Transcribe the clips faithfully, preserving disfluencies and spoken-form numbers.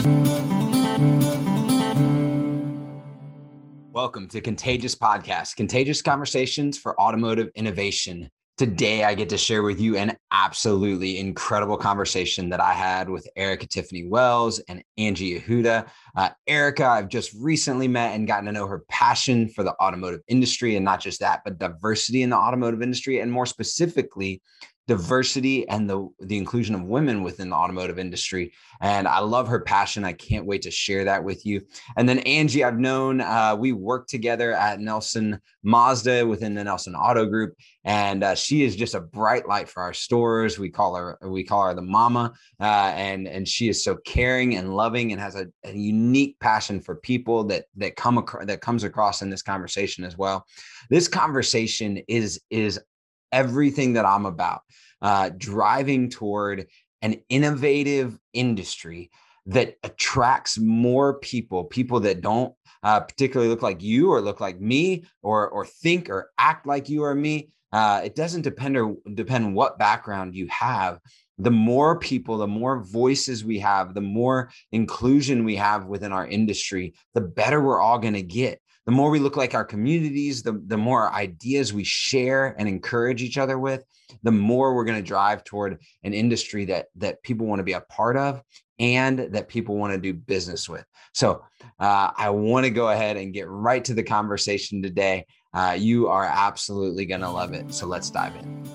Welcome to Contagious Podcast, Contagious Conversations for Automotive Innovation. Today, I get to share with you an absolutely incredible conversation that I had with Erica Tiffany Wells and Angie Yehuda. Uh, Erica, I've just recently met and gotten to know her passion for the automotive industry, and not just that, but diversity in the automotive industry, and more specifically, diversity and the, the inclusion of women within the automotive industry. And I love her passion. I can't wait to share that with you. And then Angie, I've known, uh, we worked together at Nelson Mazda within the Nelson Auto Group. And uh, she is just a bright light for our stores. We call her, we call her the mama. Uh, and, and she is so caring and loving and has a, a unique passion for people that, that come across, that comes across in this conversation as well. This conversation is, is everything that I'm about, uh, driving toward an innovative industry that attracts more people, people that don't uh, particularly look like you or look like me or, or think or act like you or me. Uh, it doesn't depend or depend what background you have. The more people, the more voices we have, the more inclusion we have within our industry, the better we're all going to get. The more we look like our communities, the, the more ideas we share and encourage each other with, the more we're going to drive toward an industry that, that people want to be a part of and that people want to do business with. So uh, I want to go ahead and get right to the conversation today. Uh, you are absolutely going to love it. So let's dive in.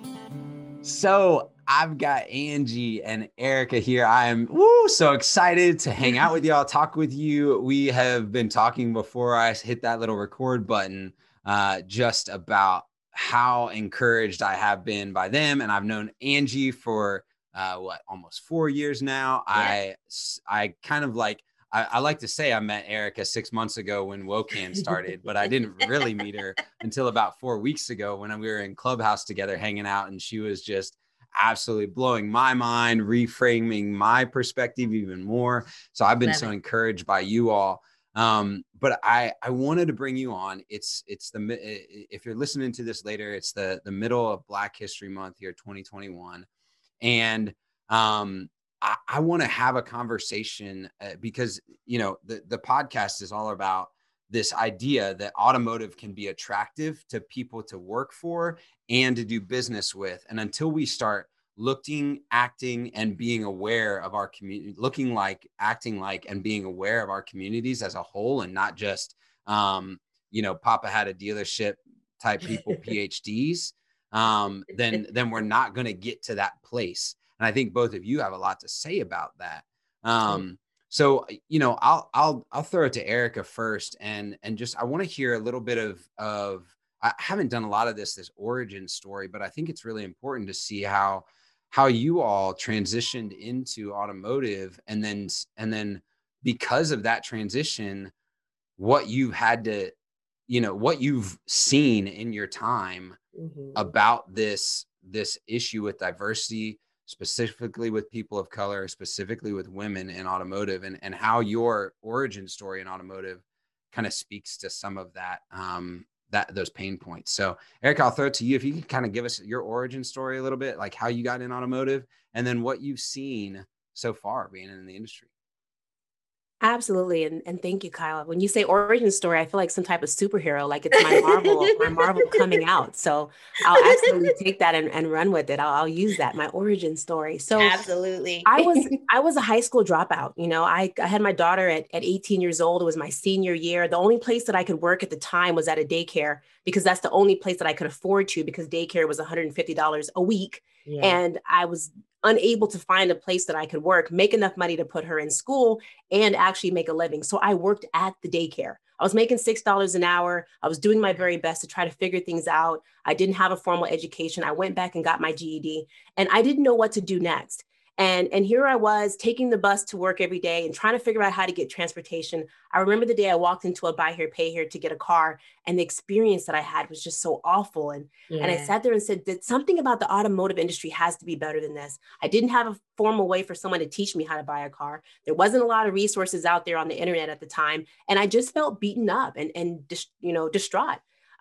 So I've got Angie and Erica here. I am woo, so excited to hang out with y'all, talk with you. We have been talking before I hit that little record button, uh, just about how encouraged I have been by them. And I've known Angie for uh, what, almost four years now. Yeah. I, I kind of like, I, I like to say I met Erica six months ago when WOCAN started, but I didn't really meet her until about four weeks ago when we were in Clubhouse together hanging out. And she was just absolutely blowing my mind, reframing my perspective even more. So I've been Love so it. encouraged by you all. Um, but I, I wanted to bring you on. It's, it's the, if you're listening to this later, it's the, the middle of Black History Month here, twenty twenty-one. And, um, I, I want to have a conversation uh, because, you know, the, the podcast is all about this idea that automotive can be attractive to people to work for and to do business with. And until we start looking, acting, and being aware of our community, looking like, acting like, and being aware of our communities as a whole, and not just, um, you know, Papa had a dealership type people, P H Ds, um, then, then we're not going to get to that place. And I think both of you have a lot to say about that. Um, so, you know, I'll, I'll, I'll throw it to Erica first. And, and just, I want to hear a little bit of, of, I haven't done a lot of this, this origin story, but I think it's really important to see how, how you all transitioned into automotive. And then, and then because of that transition, what you had to, you know, what you've seen in your time mm-hmm. about this, this issue with diversity, specifically with people of color, specifically with women in automotive, and, and how your origin story in automotive kind of speaks to some of that, um, that those pain points. So Erica, I'll throw it to you. If you can kind of give us your origin story a little bit, like how you got in automotive and then what you've seen so far being in the industry. Absolutely. And, and thank you, Kyle. When you say origin story, I feel like some type of superhero, like it's my Marvel, my Marvel coming out. So I'll absolutely take that and, and run with it. I'll, I'll use that, my origin story. So absolutely. I was, I was a high school dropout. You know, I, I had my daughter at, at eighteen years old. It was my senior year. The only place that I could work at the time was at a daycare because that's the only place that I could afford to, because daycare was one hundred fifty dollars a week. Yeah. And I was unable to find a place that I could work, make enough money to put her in school and actually make a living. So I worked at the daycare. I was making six dollars an hour. I was doing my very best to try to figure things out. I didn't have a formal education. I went back and got my G E D and I didn't know what to do next. And, and here I was taking the bus to work every day and trying to figure out how to get transportation. I remember the day I walked into a buy here, pay here to get a car, and the experience that I had was just so awful. And, yeah. and I sat there and said that something about the automotive industry has to be better than this. I didn't have a formal way for someone to teach me how to buy a car. There wasn't a lot of resources out there on the internet at the time. And I just felt beaten up and, and dis, you know, distraught.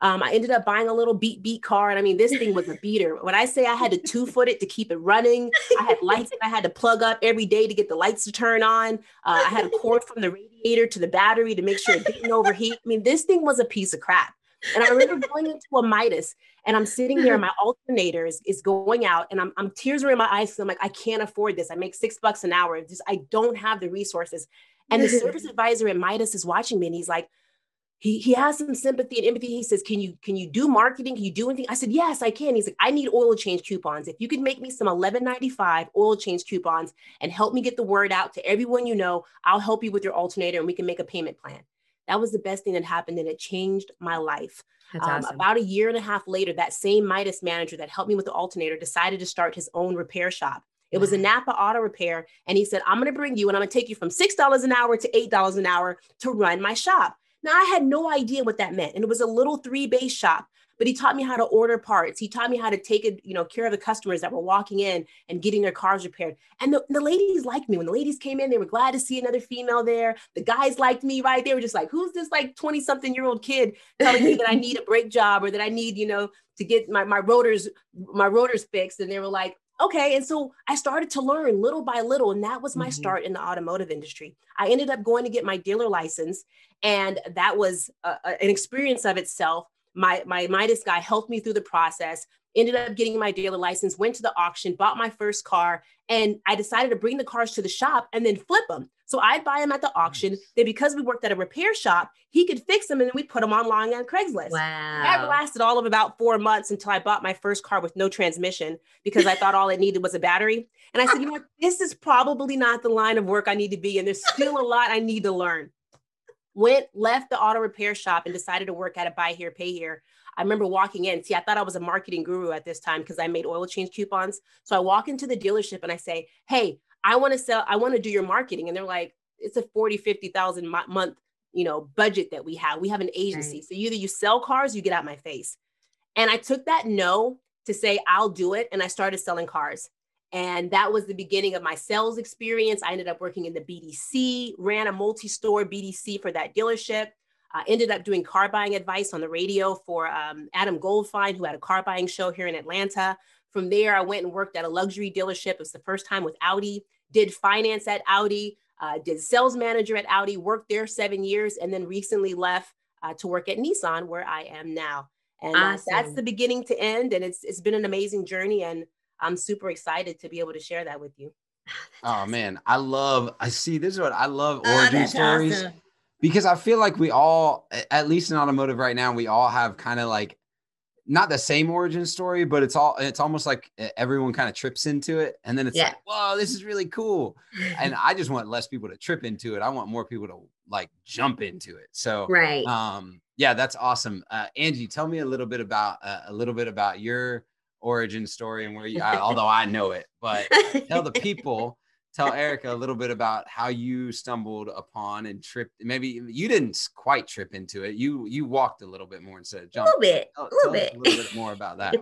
Um, I ended up buying a little beat beat car. And I mean, this thing was a beater. When I say I had to two foot it to keep it running, I had lights that I had to plug up every day to get the lights to turn on. Uh, I had a cord from the radiator to the battery to make sure it didn't overheat. I mean, this thing was a piece of crap. And I remember going into a Midas and I'm sitting there, my alternator is, is going out and I'm, I'm tears are in my eyes. I'm like, I can't afford this. I make six bucks an hour. Just, I don't have the resources. And the service advisor at Midas is watching me and he's like, he, he has some sympathy and empathy. He says, can you, can you do marketing? Can you do anything? I said, yes, I can. He's like, I need oil change coupons. If you could make me some eleven ninety-five oil change coupons and help me get the word out to everyone you know, I'll help you with your alternator and we can make a payment plan. That was the best thing that happened and it changed my life. That's um, awesome. About a year and a half later, that same Midas manager that helped me with the alternator decided to start his own repair shop. It was a Napa auto repair. And he said, I'm going to bring you and I'm going to take you from six dollars an hour to eight dollars an hour to run my shop. Now, I had no idea what that meant. And it was a little three base shop, but he taught me how to order parts. He taught me how to take a, you know, care of the customers that were walking in and getting their cars repaired. And the, the ladies liked me. When the ladies came in, they were glad to see another female there. The guys liked me, right? They were just like, who's this like twenty something year old kid telling me that I need a brake job or that I need, you know, to get my, my rotors, my rotors fixed. And they were like, okay. And so I started to learn little by little. And that was my mm-hmm. start in the automotive industry. I ended up going to get my dealer license. And that was a, a, an experience of itself. My, my Midas guy helped me through the process, ended up getting my dealer license, went to the auction, bought my first car. And I decided to bring the cars to the shop and then flip them. So I'd buy them at the auction. Nice. Then because we worked at a repair shop, he could fix them and then we put them online on Craigslist. Wow. That lasted all of about four months until I bought my first car with no transmission because I thought all it needed was a battery. And I said, you know what, this is probably not the line of work I need to be in. There's still a lot I need to learn. Went, left the auto repair shop and decided to work at a buy here, pay here. I remember walking in. See, I thought I was a marketing guru at this time because I made oil change coupons. So I walk into the dealership and I say, hey, I want to sell, I want to do your marketing. And they're like, it's a forty, fifty thousand month, you know, budget that we have. We have an agency. Right. So either you sell cars, you get out my face. And I took that no to say, I'll do it. And I started selling cars. And that was the beginning of my sales experience. I ended up working in the B D C, ran a multi-store B D C for that dealership. I uh, ended up doing car buying advice on the radio for um, Adam Goldfine, who had a car buying show here in Atlanta. From there, I went and worked at a luxury dealership. It was the first time with Audi, did finance at Audi, uh, did sales manager at Audi, worked there seven years, and then recently left uh, to work at Nissan, where I am now. And uh, awesome. That's the beginning to end. And it's it's been an amazing journey. And I'm super excited to be able to share that with you. Oh, awesome. Man, I love, I see, this is what I love origin oh, stories awesome. Because I feel like we all, at least in automotive right now, we all have kind of like, not the same origin story, but it's all, it's almost like everyone kind of trips into it. And then it's yeah. like, whoa, this is really cool. And I just want less people to trip into it. I want more people to like jump into it. So, right. um, yeah, that's awesome. Uh, Angie, tell me a little bit about, uh, a little bit about your origin story and where you, I, although I know it, but tell the people, tell Erica a little bit about how you stumbled upon and tripped. Maybe you didn't quite trip into it. You, you walked a little bit more instead of jumping. A little bit, tell, a little tell bit, us a little bit more about that.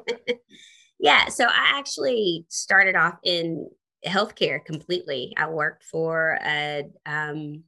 Yeah. So I actually started off in healthcare completely. I worked for a, um,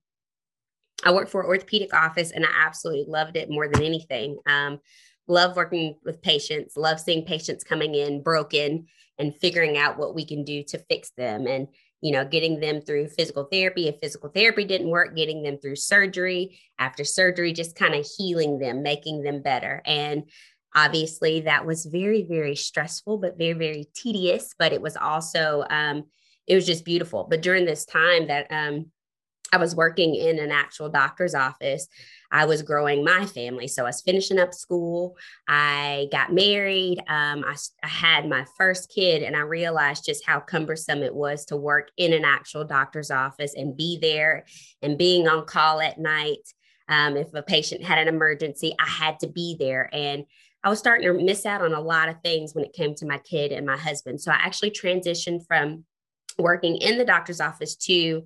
I worked for an orthopedic office and I absolutely loved it more than anything. Um, Love working with patients, love seeing patients coming in broken and figuring out what we can do to fix them and, you know, getting them through physical therapy. If physical therapy didn't work, getting them through surgery, after surgery, just kind of healing them, making them better. And obviously that was very, very stressful, but very, very tedious, but it was also, um, it was just beautiful. But during this time that, um, I was working in an actual doctor's office, I was growing my family. So I was finishing up school. I got married. Um, I, I had my first kid and I realized just how cumbersome it was to work in an actual doctor's office and be there and being on call at night. Um, if a patient had an emergency, I had to be there. And I was starting to miss out on a lot of things when it came to my kid and my husband. So I actually transitioned from working in the doctor's office to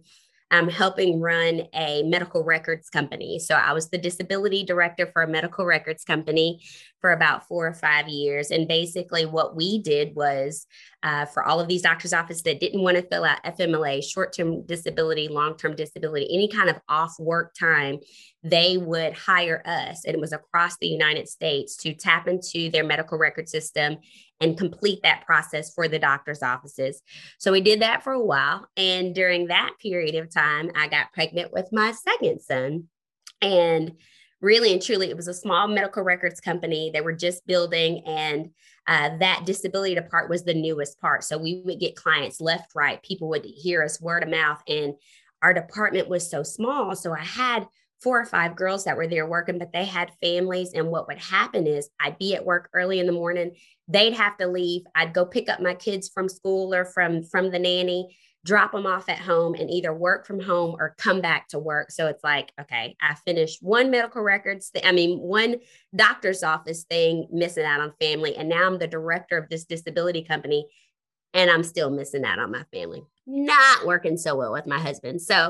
um, helping run a medical records company. So I was the disability director for a medical records company for about four or five years. And basically what we did was uh, for all of these doctors' offices that didn't want to fill out F M L A, short-term disability, long-term disability, any kind of off work time, they would hire us. And it was across the United States to tap into their medical record system and complete that process for the doctor's offices. So we did that for a while. And during that period of time, I got pregnant with my second son. And really and truly, it was a small medical records company. They were just building, and uh, that disability part was the newest part. So we would get clients left, right. People would hear us word of mouth, and our department was so small. So I had four or five girls that were there working, but they had families. And what would happen is I'd be at work early in the morning. They'd have to leave. I'd go pick up my kids from school or from, from the nanny, drop them off at home, and either work from home or come back to work. So it's like, okay, I finished one medical records, th- I mean, one doctor's office thing, missing out on family. And now I'm the director of this disability company, and I'm still missing out on my family. Not working so well with my husband. So,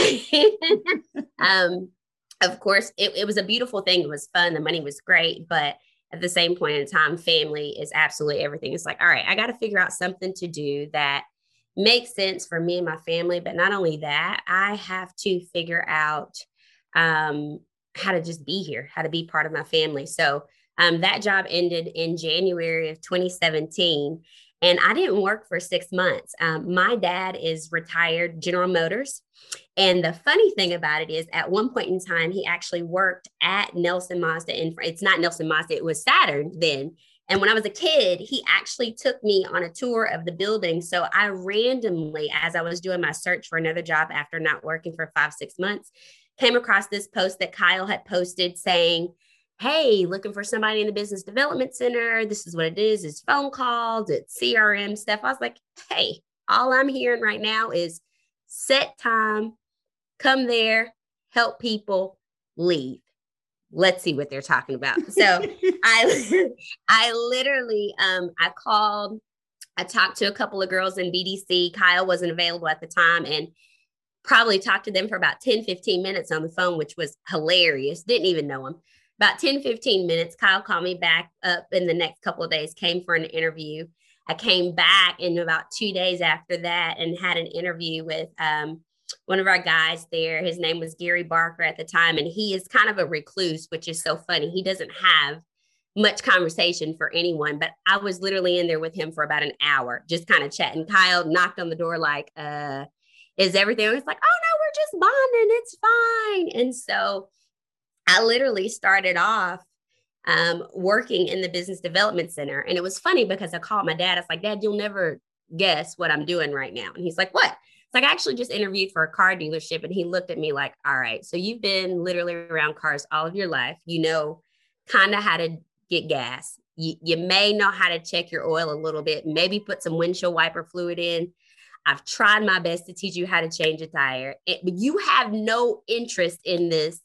um, of course, it, it was a beautiful thing. It was fun. The money was great. But at the same point in time, family is absolutely everything. It's like, all right, I got to figure out something to do that makes sense for me and my family. But not only that, I have to figure out um, how to just be here, how to be part of my family. So um, that job ended in January of twenty seventeen. And I didn't work for six months. Um, my dad is retired General Motors. And the funny thing about it is at one point in time, he actually worked at Nelson Mazda. And it's not Nelson Mazda, it was Saturn then. And when I was a kid, he actually took me on a tour of the building. So I randomly, as I was doing my search for another job after not working for five, six months, came across this post that Kyle had posted saying, hey, looking for somebody in the business development center. This is what it is. It's phone calls, it's C R M stuff. I was like, hey, all I'm hearing right now is set time, come there, help people, leave. Let's see what they're talking about. So I, I literally, um, I called, I talked to a couple of girls in B D C. Kyle wasn't available at the time, and probably talked to them for about ten, fifteen minutes on the phone, which was hilarious. Didn't even know them. About ten, fifteen minutes, Kyle called me back up in the next couple of days, came for an interview. I came back in about two days after that and had an interview with um, one of our guys there. His name was Gary Barker at the time, and he is kind of a recluse, which is so funny. He doesn't have much conversation for anyone, but I was literally in there with him for about an hour, just kind of chatting. Kyle knocked on the door like, uh, is everything? It's like, oh no, we're just bonding. It's fine. And so I literally started off um, working in the business development center. And it was funny because I called my dad. I was like, Dad, you'll never guess what I'm doing right now. And he's like, what? It's like, I actually just interviewed for a car dealership. And he looked at me like, all right, so you've been literally around cars all of your life. You know kind of how to get gas. You, you may know how to check your oil a little bit, maybe put some windshield wiper fluid in. I've tried my best to teach you how to change a tire, it, but you have no interest in this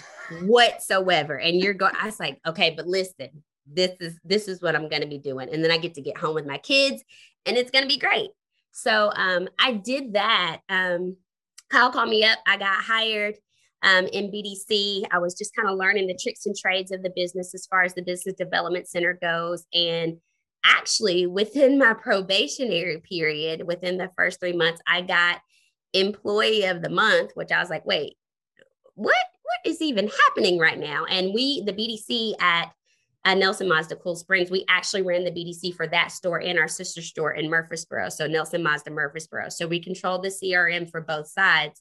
whatsoever. And you're going, I was like, okay, but listen, this is, this is what I'm going to be doing. And then I get to get home with my kids and it's going to be great. So um, I did that. Um, Kyle called me up. I got hired um, in B D C. I was just kind of learning the tricks and trades of the business as far as the business development center goes. And actually within my probationary period, within the first three months, I got employee of the month, which I was like, wait, what? What is even happening right now? And we, the B D C at uh, Nelson Mazda Cool Springs, we actually ran the B D C for that store and our sister store in Murfreesboro. So Nelson Mazda Murfreesboro. So we controlled the C R M for both sides.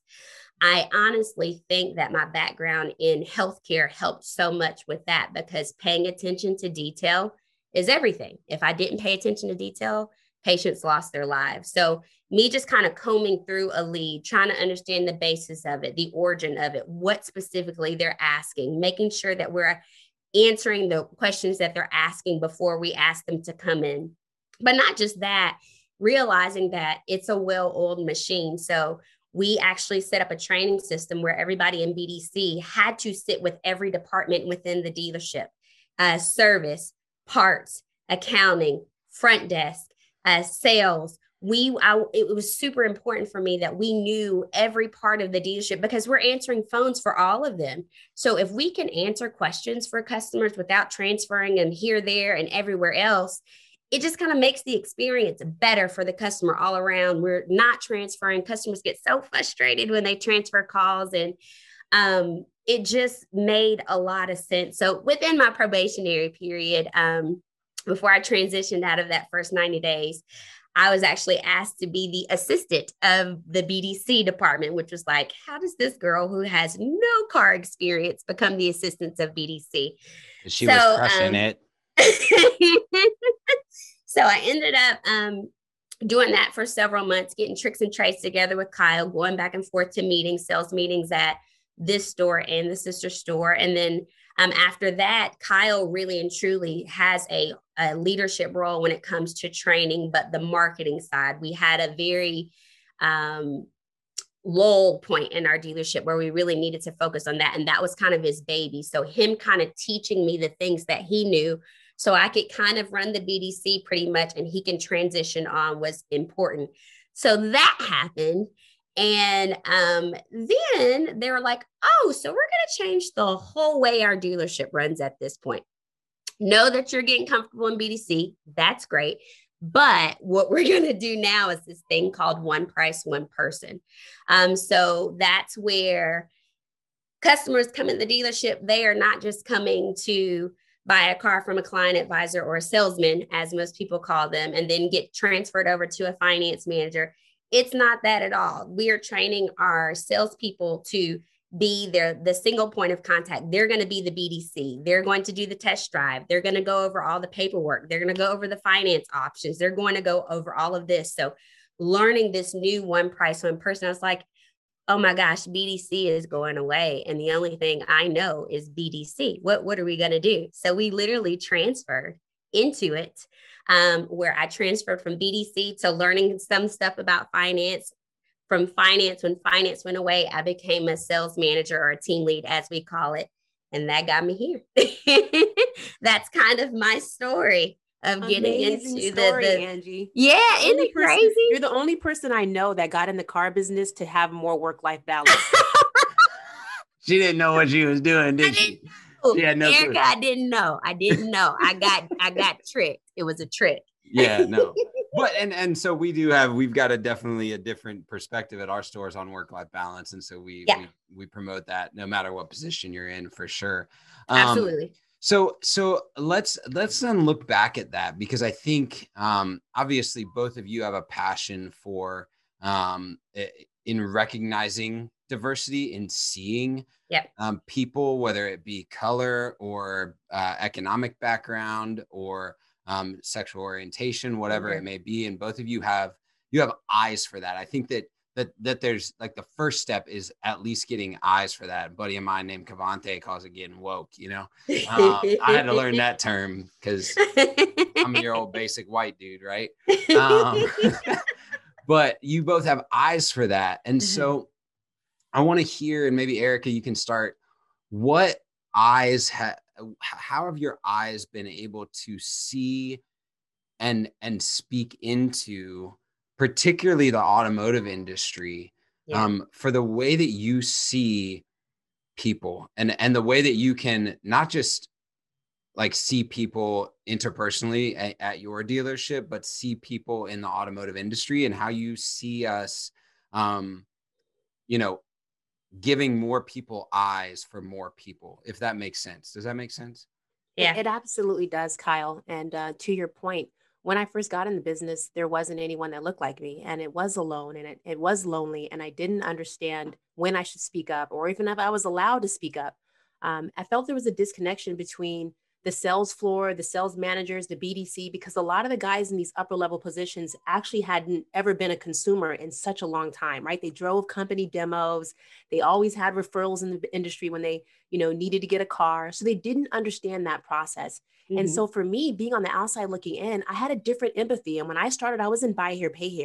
I honestly think that my background in healthcare helped so much with that, because paying attention to detail is everything. If I didn't pay attention to detail, patients lost their lives. So me just kind of combing through a lead, trying to understand the basis of it, the origin of it, what specifically they're asking, making sure that we're answering the questions that they're asking before we ask them to come in. But not just that, realizing that it's a well-oiled machine. So we actually set up a training system where everybody in B D C had to sit with every department within the dealership, uh, service, parts, accounting, front desk, uh, sales, we, I, it was super important for me that we knew every part of the dealership because we're answering phones for all of them. So if we can answer questions for customers without transferring them here, there, and everywhere else, it just kind of makes the experience better for the customer all around. We're not transferring. Customers get so frustrated when they transfer calls, and um, it just made a lot of sense. So within my probationary period, um, before I transitioned out of that first ninety days, I was actually asked to be the assistant of the B D C department, which was like, how does this girl who has no car experience become the assistant of B D C? She so, was crushing um, it. So I ended up um, doing that for several months, getting tricks and trades together with Kyle, going back and forth to meetings, sales meetings at this store and the sister store. And then um, after that, Kyle really and truly has a, a leadership role when it comes to training, but the marketing side, we had a very um, lull point in our dealership where we really needed to focus on that. And that was kind of his baby. So him kind of teaching me the things that he knew so I could kind of run the B D C pretty much and he can transition on was important. So that happened. And um, then they were like, oh, so we're going to change the whole way our dealership runs at this point. Know that you're getting comfortable in B D C. That's great. But what we're going to do now is this thing called one price, one person. Um, so that's where customers come in the dealership. They are not just coming to buy a car from a client advisor or a salesman, as most people call them, and then get transferred over to a finance manager. It's not that at all. We are training our salespeople to be their, the single point of contact. They're going to be the B D C. They're going to do the test drive. They're going to go over all the paperwork. They're going to go over the finance options. They're going to go over all of this. So learning this new one price, one person, I was like, oh my gosh, B D C is going away. And the only thing I know is B D C. What, what are we going to do? So we literally transferred into it, um, where I transferred from B D C to learning some stuff about finance. From finance, when finance went away, I became a sales manager or a team lead, as we call it. And that got me here. That's kind of my story of getting Amazing into story, the, the Angie. yeah, The isn't only it person- crazy? You're the only person I know that got in the car business to have more work-life balance. She didn't know what she was doing, did she? Oh, She had no Erica, clue. I didn't know. I didn't know. I got I got tricked. It was a trick. Yeah, no. But and and so we do have we've got a definitely a different perspective at our stores on work-life balance. And so we Yeah. we, we promote that no matter what position you're in, for sure. Um, Absolutely. So so let's let's then look back at that, because I think um, obviously both of you have a passion for um, in recognizing diversity, in seeing Yep. um, people, whether it be color or uh, economic background or um, sexual orientation, whatever Mhm. it may be. And both of you have you have eyes for that. I think that that that there's like the first step is at least getting eyes for that. A buddy of mine named Cavante calls it getting woke. You know, um, I had to learn that term because I'm your old basic white dude, right? Um, but you both have eyes for that, and so I want to hear, and maybe Erica, you can start. What eyes have? How have your eyes been able to see and and speak into, particularly the automotive industry, Yeah. um, for the way that you see people, and and the way that you can not just like see people interpersonally at, at your dealership, but see people in the automotive industry, and how you see us, um, you know, giving more people eyes for more people, if that makes sense. Does that make sense? Yeah. It, it absolutely does, Kyle. And uh, to your point, when I first got in the business, there wasn't anyone that looked like me, and it was alone, and it, it was lonely, and I didn't understand when I should speak up, or even if I was allowed to speak up. Um, I felt there was a disconnection between the sales floor, the sales managers, the B D C, because a lot of the guys in these upper level positions actually hadn't ever been a consumer in such a long time, right? They drove company demos. They always had referrals in the industry when they, you know, needed to get a car. So they didn't understand that process. And Mhm. so for me, being on the outside looking in, I had a different empathy. And when I started, I was in buy here, pay here.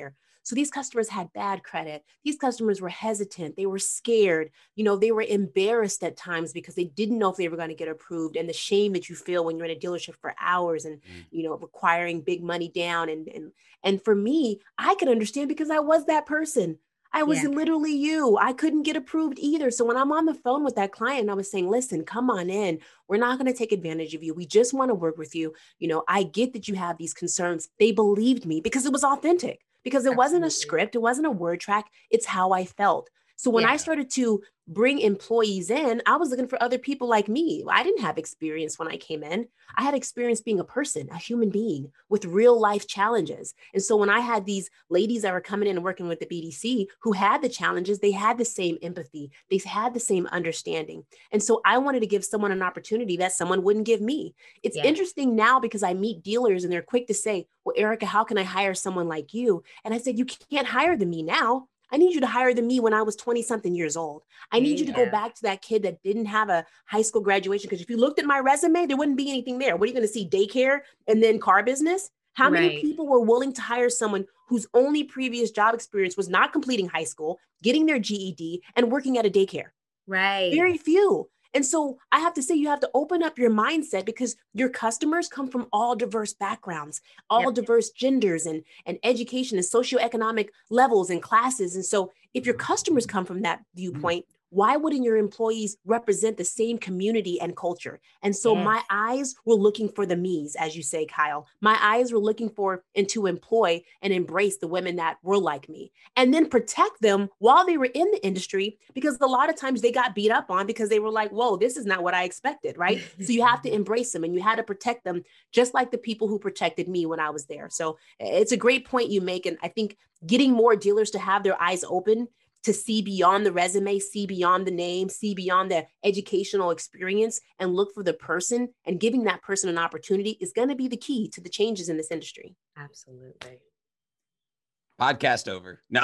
So these customers had bad credit. These customers were hesitant. They were scared. You know, they were embarrassed at times because they didn't know if they were going to get approved, and the shame that you feel when you're in a dealership for hours and, mm. you know, requiring big money down. And, and, and for me, I could understand because I was that person. I was yeah. literally you. I couldn't get approved either. So when I'm on the phone with that client, I was saying, listen, come on in. We're not going to take advantage of you. We just want to work with you. You know, I get that you have these concerns. They believed me because it was authentic, because it Absolutely. wasn't a script. It wasn't a word track. It's how I felt. So when yeah. I started to bring employees in, I was looking for other people like me. I didn't have experience when I came in. I had experience being a person, a human being with real life challenges. And so when I had these ladies that were coming in and working with the B D C who had the challenges, they had the same empathy. They had the same understanding. And so I wanted to give someone an opportunity that someone wouldn't give me. It's yeah. interesting now because I meet dealers and they're quick to say, well, Erica, how can I hire someone like you? And I said, you can't hire them me now. I need you to hire than me when I was twenty something years old. I need you to yeah. go back to that kid that didn't have a high school graduation. Because if you looked at my resume, there wouldn't be anything there. What are you going to see? Daycare and then car business? How right. many people were willing to hire someone whose only previous job experience was not completing high school, getting their G E D, and working at a daycare? Right. Very few. And so I have to say, you have to open up your mindset because your customers come from all diverse backgrounds, all yep. diverse genders and, and education and socioeconomic levels and classes. And so if your customers come from that viewpoint, why wouldn't your employees represent the same community and culture? And so yes. my eyes were looking for the me's, as you say, Kyle. My eyes were looking for and to employ and embrace the women that were like me, and then protect them while they were in the industry, because a lot of times they got beat up on because they were like, whoa, this is not what I expected, right? So you have to embrace them and you had to protect them just like the people who protected me when I was there. So it's a great point you make. And I think getting more dealers to have their eyes open to see beyond the resume, see beyond the name, see beyond the educational experience, and look for the person, and giving that person an opportunity is going to be the key to the changes in this industry. Absolutely. Podcast over. No.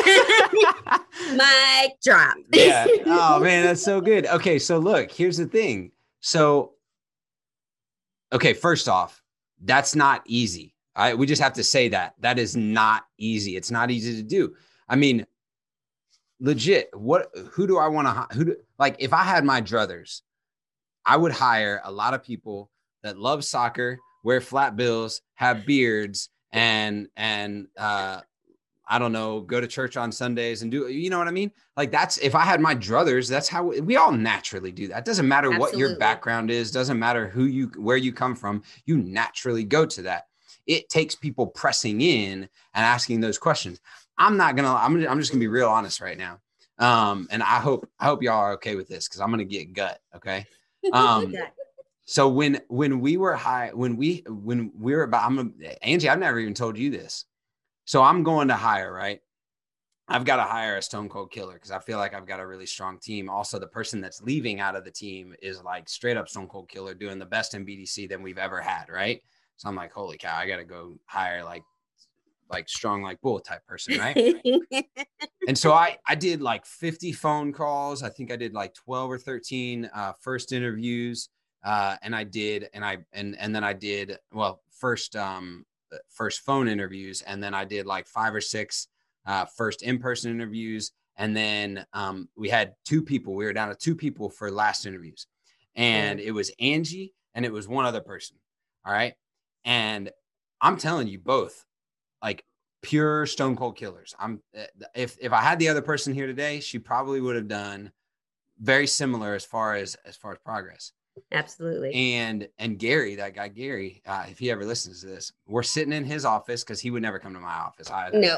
Mic drop. Yeah. Oh man, that's so good. Okay. So look, here's the thing. So, okay. First off, that's not easy. I, we just have to say that that is not easy. It's not easy to do. I mean, legit, what, who do I want to, who do, like, if I had my druthers, I would hire a lot of people that love soccer, wear flat bills, have beards, and, and, uh, I don't know, go to church on Sundays and do, you know what I mean? Like that's, if I had my druthers, that's how we, we all naturally do that. It doesn't matter Absolutely. What your background is, doesn't matter who you, where you come from, you naturally go to that. It takes people pressing in and asking those questions. I'm not gonna, I'm, I'm just gonna be real honest right now. Um, and I hope, I hope y'all are okay with this, cause I'm gonna get gut. Okay. Um, so when, when we were high, when we, when we were about, I'm gonna, Angie, I've never even told you this. So I'm going to hire, right? I've got to hire a stone cold killer because I feel like I've got a really strong team. Also, the person that's leaving out of the team is like straight up stone cold killer, doing the best in B D C than we've ever had. Right. So I'm like, holy cow, I got to go hire like, like strong, like bull type person. Right. And so I, I did like fifty phone calls. I think I did like twelve or thirteen uh, first interviews. Uh, and I did, and I, and, and then I did, well, first, um, first phone interviews. And then I did like five or six uh, first in-person interviews. And then um, we had two people, we were down to two people for last interviews, and it was Angie and it was one other person. All right. And I'm telling you both, like pure stone cold killers. I'm if, if I had the other person here today, she probably would have done very similar as far as, as far as progress. Absolutely. And, and Gary, that guy, Gary, uh, if he ever listens to this, we're sitting in his office, cause he would never come to my office. I, no.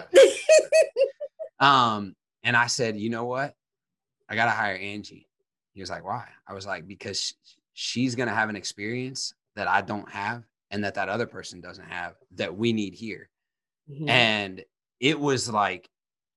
um, and I said, you know what? I got to hire Angie. He was like, why? I was like, because she's going to have an experience that I don't have, and that that other person doesn't have, that we need here. Mm-hmm. And it was like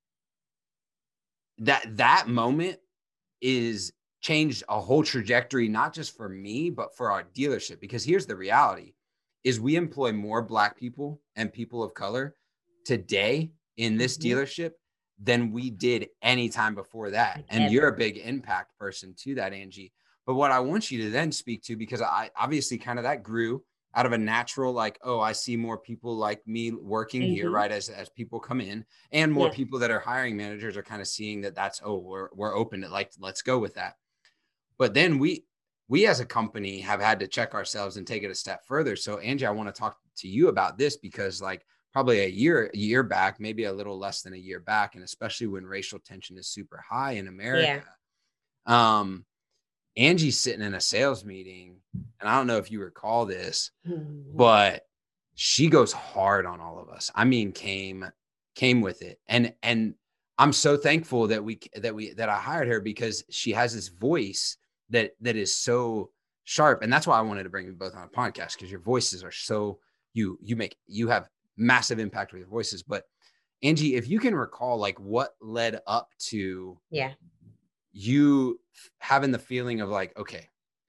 that, that moment is changed a whole trajectory, not just for me, but for our dealership. Because here's the reality is we employ more Black people and people of color today in this mm-hmm. dealership than we did any time before that. And ever. You're a big impact person to that, Angie. But what I want you to then speak to, because I obviously kind of that grew out of a natural, like, oh, I see more people like me working mm-hmm. here, right? As, as people come in, and more yeah. people that are hiring managers are kind of seeing that that's, oh, we're, we're open to, like, let's go with that. But then we, we as a company have had to check ourselves and take it a step further. So Angie, I want to talk to you about this, because like probably a year, a year back, maybe a little less than a year back, and especially when racial tension is super high in America, yeah. um, Angie's sitting in a sales meeting, and I don't know if you recall this, but she goes hard on all of us. I mean, came, came with it. And, and I'm so thankful that we, that we, that I hired her, because she has this voice that, that is so sharp. And that's why I wanted to bring you both on a podcast, because your voices are so, you, you make, you have massive impact with your voices. But Angie, if you can recall, like, what led up to, yeah, you having the feeling of like, okay,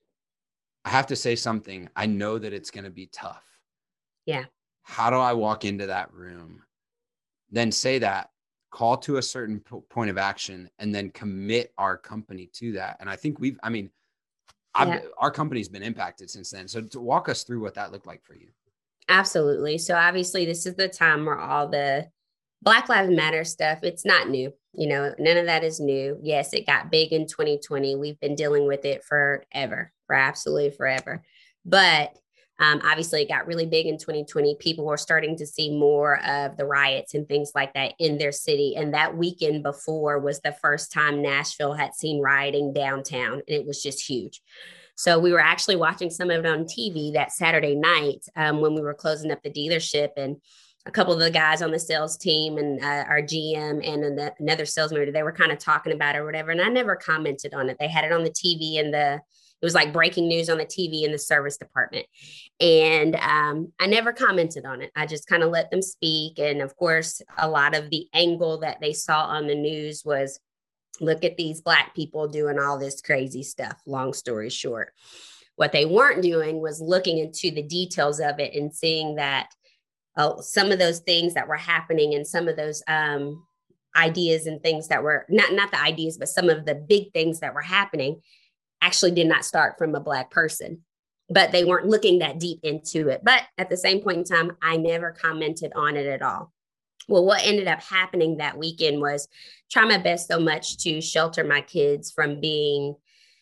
I have to say something. I know that it's going to be tough. Yeah. How do I walk into that room, then say that, call to a certain p- point of action, and then commit our company to that? And I think we've, I mean, I've, yeah. our company's been impacted since then. So to walk us through what that looked like for you. Absolutely. So obviously this is the time where all the Black Lives Matter stuff, it's not new. You know, none of that is new. Yes, it got big in twenty twenty. We've been dealing with it forever, for absolutely forever. But um, obviously it got really big in twenty twenty. People were starting to see more of the riots and things like that in their city. And that weekend before was the first time Nashville had seen rioting downtown. And it was just huge. So we were actually watching some of it on T V that Saturday night um, when we were closing up the dealership, and a couple of the guys on the sales team and uh, our G M and another sales manager, they were kind of talking about it or whatever. And I never commented on it. They had it on the T V, and the, it was like breaking news on the T V in the service department. And um, I never commented on it. I just kind of let them speak. And of course, a lot of the angle that they saw on the news was, look at these Black people doing all this crazy stuff. Long story short, what they weren't doing was looking into the details of it and seeing that Uh, some of those things that were happening, and some of those um, ideas and things that were not, not the ideas, but some of the big things that were happening actually did not start from a Black person, but they weren't looking that deep into it. But at the same point in time, I never commented on it at all. Well, what ended up happening that weekend was try my best so much to shelter my kids from being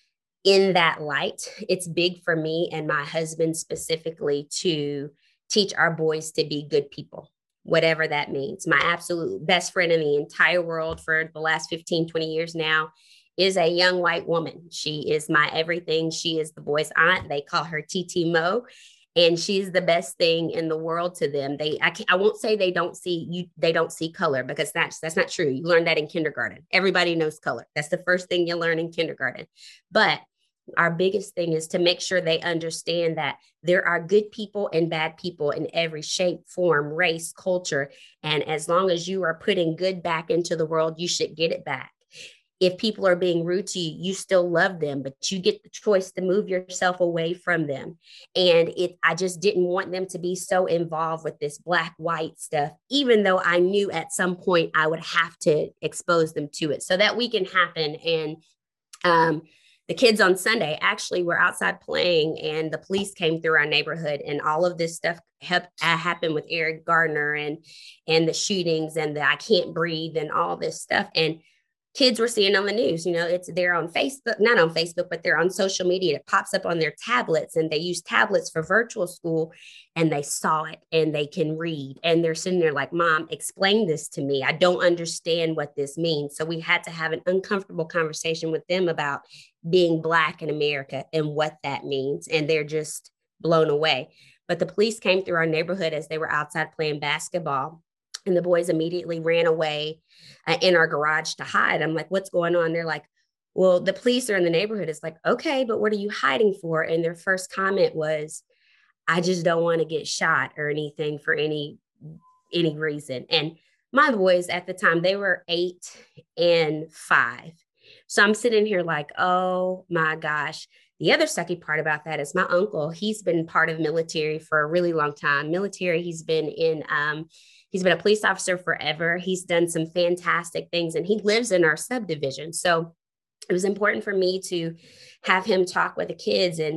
in that light. It's big for me and my husband specifically to teach our boys to be good people, whatever that means. My absolute best friend in the entire world for the last fifteen, twenty years now is a young white woman. She is my everything. She is the boys' aunt. They call her T T Mo, and she's the best thing in the world to them. They, I, can't, I won't say they don't see you. They don't see color, because that's that's not true. You learn that in kindergarten. Everybody knows color. That's the first thing you learn in kindergarten. But our biggest thing is to make sure they understand that there are good people and bad people in every shape, form, race, culture. And as long as you are putting good back into the world, you should get it back. If people are being rude to you, you still love them, but you get the choice to move yourself away from them. And it, I just didn't want them to be so involved with this Black, white stuff, even though I knew at some point I would have to expose them to it. So that weekend happened. And, um, the kids on Sunday actually were outside playing, and the police came through our neighborhood, and all of this stuff ha- happened with Eric Gardner and, and the shootings and the I can't breathe and all this stuff. And kids were seeing on the news, you know, it's they're on Facebook, not on Facebook, but they're on social media. It pops up on their tablets, and they use tablets for virtual school, and they saw it and they can read. And they're sitting there like, Mom, explain this to me. I don't understand what this means. So we had to have an uncomfortable conversation with them about being Black in America and what that means. And they're just blown away. But the police came through our neighborhood as they were outside playing basketball. And the boys immediately ran away uh, in our garage to hide. I'm like, what's going on? They're like, well, the police are in the neighborhood. It's like, okay, but what are you hiding for? And their first comment was, I just don't want to get shot or anything for any, any reason. And my boys at the time, they were eight and five. So I'm sitting here like, oh my gosh. The other sucky part about that is my uncle, he's been part of military for a really long time. Military, he's been in, um, he's been a police officer forever. He's done some fantastic things, and he lives in our subdivision. So it was important for me to have him talk with the kids. And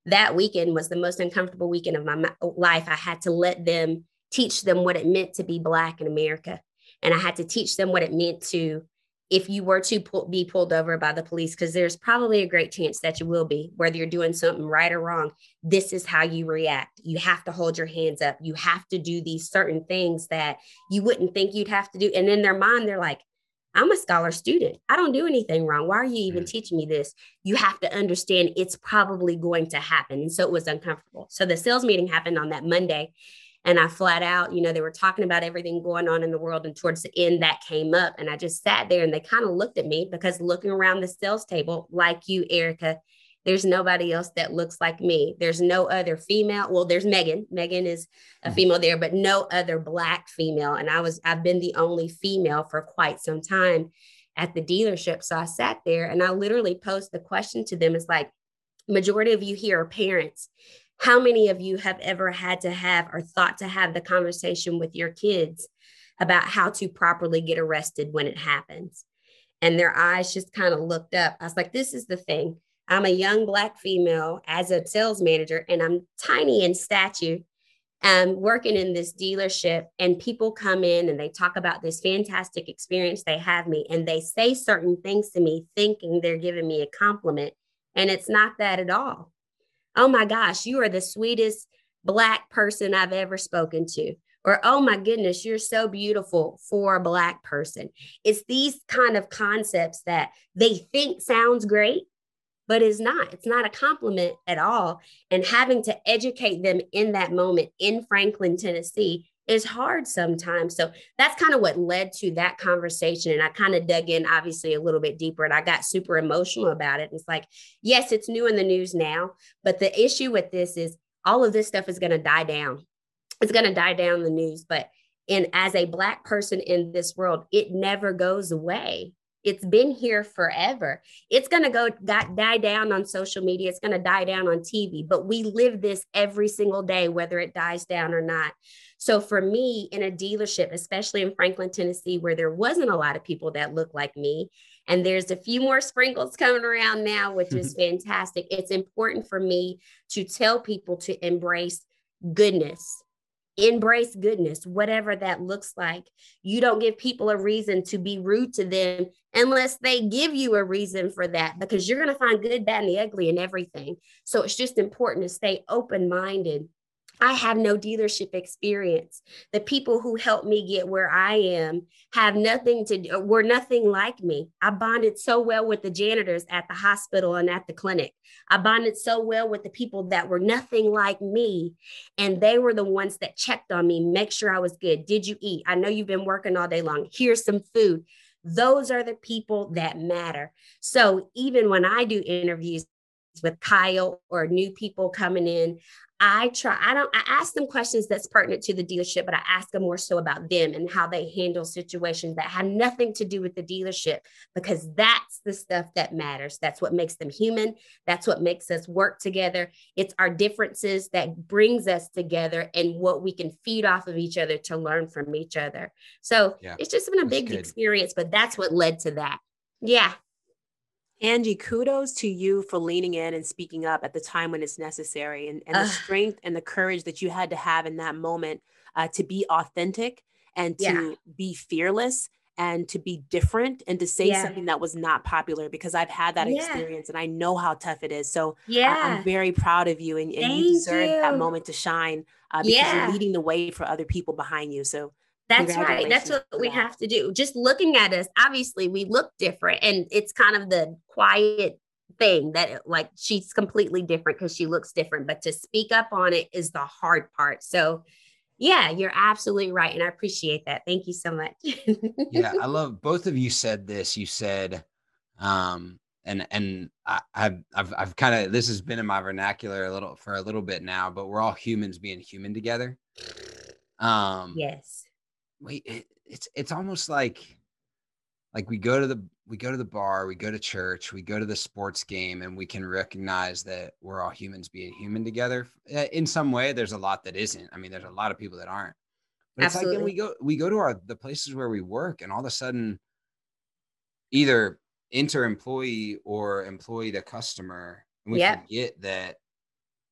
that weekend was the most uncomfortable weekend of my life. I had to let them teach them what it meant to be Black in America. And I had to teach them what it meant to, if you were to pull, be pulled over by the police, because there's probably a great chance that you will be, whether you're doing something right or wrong. This is how you react. You have to hold your hands up. You have to do these certain things that you wouldn't think you'd have to do. And in their mind, they're like, I'm a scholar student. I don't do anything wrong. Why are you even mm. teaching me this? You have to understand it's probably going to happen. And so it was uncomfortable. So the sales meeting happened on that Monday. And I flat out, you know, they were talking about everything going on in the world. And towards the end, that came up. And I just sat there and they kind of looked at me, because looking around the sales table, like you, Erica, there's nobody else that looks like me. There's no other female. Well, there's Megan. Megan is a female there, but no other Black female. And I was, I've been the only female for quite some time at the dealership. So I sat there and I literally posed the question to them. It's like, majority of you here are parents. How many of you have ever had to have or thought to have the conversation with your kids about how to properly get arrested when it happens? And their eyes just kind of looked up. I was like, this is the thing. I'm a young Black female as a sales manager, and I'm tiny in stature. I'm working in this dealership, and people come in and they talk about this fantastic experience they have me, and they say certain things to me thinking they're giving me a compliment. And it's not that at all. Oh my gosh, you are the sweetest Black person I've ever spoken to. Or, oh my goodness, you're so beautiful for a Black person. It's these kind of concepts that they think sounds great, but is not. It's not a compliment at all. And having to educate them in that moment in Franklin, Tennessee is hard sometimes. So that's kind of what led to that conversation. And I kind of dug in, obviously, a little bit deeper, and I got super emotional about it. It's like, yes, it's new in the news now, but the issue with this is all of this stuff is going to die down. It's going to die down in the news. But in, as a Black person in this world, it never goes away. It's been here forever. It's going to go got, die down on social media. It's going to die down on T V, but we live this every single day, whether it dies down or not. So for me, in a dealership, especially in Franklin, Tennessee, where there wasn't a lot of people that look like me, and there's a few more sprinkles coming around now, which is fantastic. It's important for me to tell people to embrace goodness. Embrace goodness, whatever that looks like. You don't give people a reason to be rude to them unless they give you a reason for that, because you're going to find good, bad, and the ugly in everything. So it's just important to stay open-minded. I have no dealership experience. The people who helped me get where I am have nothing to do, were nothing like me. I bonded so well with the janitors at the hospital and at the clinic. I bonded so well with the people that were nothing like me. And they were the ones that checked on me, make sure I was good. Did you eat? I know you've been working all day long. Here's some food. Those are the people that matter. So even when I do interviews with Kyle or new people coming in, I try, I don't, I ask them questions that's pertinent to the dealership, but I ask them more so about them and how they handle situations that have nothing to do with the dealership, because that's the stuff that matters. That's what makes them human. That's what makes us work together. It's our differences that brings us together and what we can feed off of each other to learn from each other. So yeah, it's just been a big good. experience, but that's what led to that. Yeah. Angie, kudos to you for leaning in and speaking up at the time when it's necessary, and, and the uh, strength and the courage that you had to have in that moment uh, to be authentic and to yeah. be fearless and to be different and to say yeah. something that was not popular, because I've had that yeah. experience and I know how tough it is. So yeah. I, I'm very proud of you, and, and you deserve you. that moment to shine uh, because yeah. you're leading the way for other people behind you. So that's right. That's what we that. have to do. Just looking at us, obviously we look different, and it's kind of the quiet thing that, like, she's completely different because she looks different, but to speak up on it is the hard part. So yeah, you're absolutely right. And I appreciate that. Thank you so much. Yeah. I love both of you said this. You said, um, and, and I, I've, I've, I've kind of, this has been in my vernacular a little for a little bit now, but we're all humans being human together. Um, yes. Wait, it, it's it's almost like like we go to the we go to the bar, we go to church, we go to the sports game, and we can recognize that we're all humans being human together. In some way, there's a lot that isn't. I mean, there's a lot of people that aren't. But it's Absolutely. like then we go we go to our the places where we work, and all of a sudden, either inter-employee or employee to customer, and we yep. forget that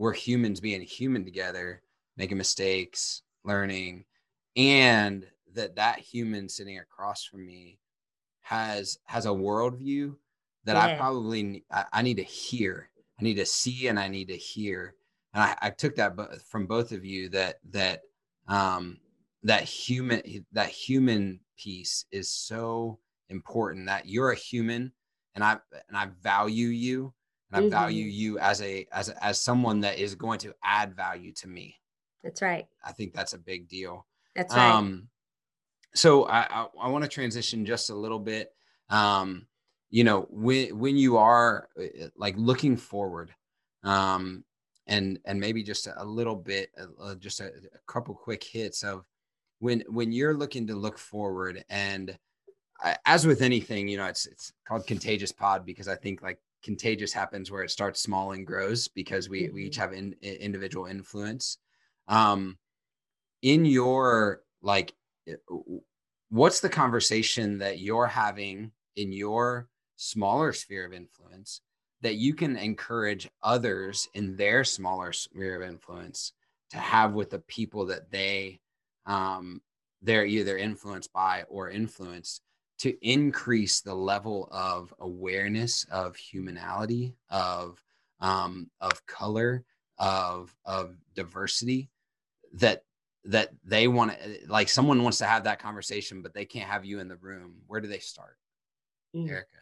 we're humans being human together, making mistakes, learning, and that that human sitting across from me has has a worldview that yeah. I probably I, I need to hear, I need to see, and I need to hear. And I, I took that from both of you that that um, that human that human piece is so important. That you're a human, and I and I value you, and I mm-hmm. value you as a as as someone that is going to add value to me. That's right. I think that's a big deal. That's right. Um, so I I, I want to transition just a little bit. Um, you know, when when you are like looking forward, um, and and maybe just a little bit, uh, just a, a couple quick hits of when when you're looking to look forward. And I, as with anything, you know, it's it's called Contagious Pod because I think like contagious happens where it starts small and grows because we mm-hmm. we each have in, individual influence. Um, in your like, what's the conversation that you're having in your smaller sphere of influence that you can encourage others in their smaller sphere of influence to have with the people that they um, they're either influenced by or influenced, to increase the level of awareness of humanality, of um, of color, of of diversity, that that they want to, like someone wants to have that conversation, but they can't have you in the room. Where do they start? Mm. Erica?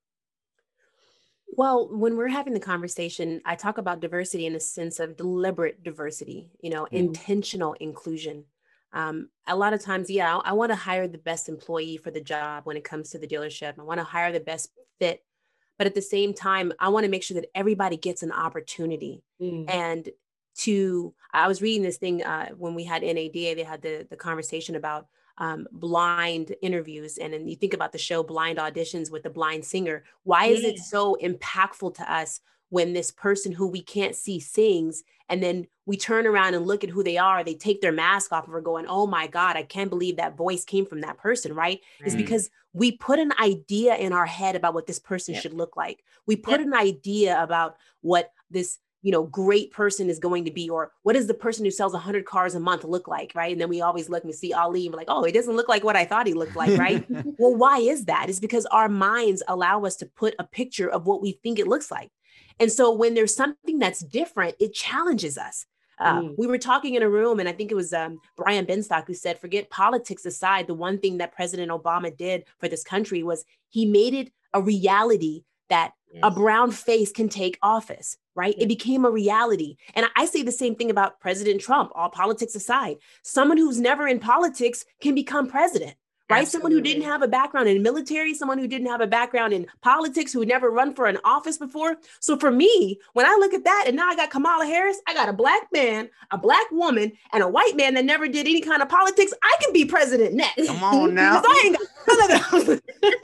Well, when we're having the conversation, I talk about diversity in a sense of deliberate diversity, you know, mm. intentional inclusion. Um, a lot of times, yeah, I, I want to hire the best employee for the job when it comes to the dealership. I want to hire the best fit. But at the same time, I want to make sure that everybody gets an opportunity. Mm. And to, I was reading this thing uh, when we had N A D A, they had the, the conversation about um, blind interviews. And then you think about the show Blind Auditions with the blind singer. Why yeah. is it so impactful to us when this person who we can't see sings, and then we turn around and look at who they are, they take their mask off and we're going, oh my God, I can't believe that voice came from that person, right? Mm. It's because we put an idea in our head about what this person yep. should look like. We put yep. an idea about what this, you know, great person is going to be, or what does the person who sells a hundred cars a month look like, right? And then we always look and we see Ali and we're like, oh, he doesn't look like what I thought he looked like, right? Well, why is that? It's because our minds allow us to put a picture of what we think it looks like. And so when there's something that's different, it challenges us. Uh, mm. We were talking in a room, and I think it was um, Brian Benstock who said, forget politics aside, the one thing that President Obama did for this country was he made it a reality that yes. a brown face can take office, right? Yes. It became a reality. And I say the same thing about President Trump, all politics aside. Someone who's never in politics can become president. Right? Absolutely. Someone who didn't have a background in military, someone who didn't have a background in politics, who had never run for an office before. So for me, when I look at that, and now I got Kamala Harris, I got a black man, a black woman, and a white man that never did any kind of politics. I can be president next. Come on now. I ain't got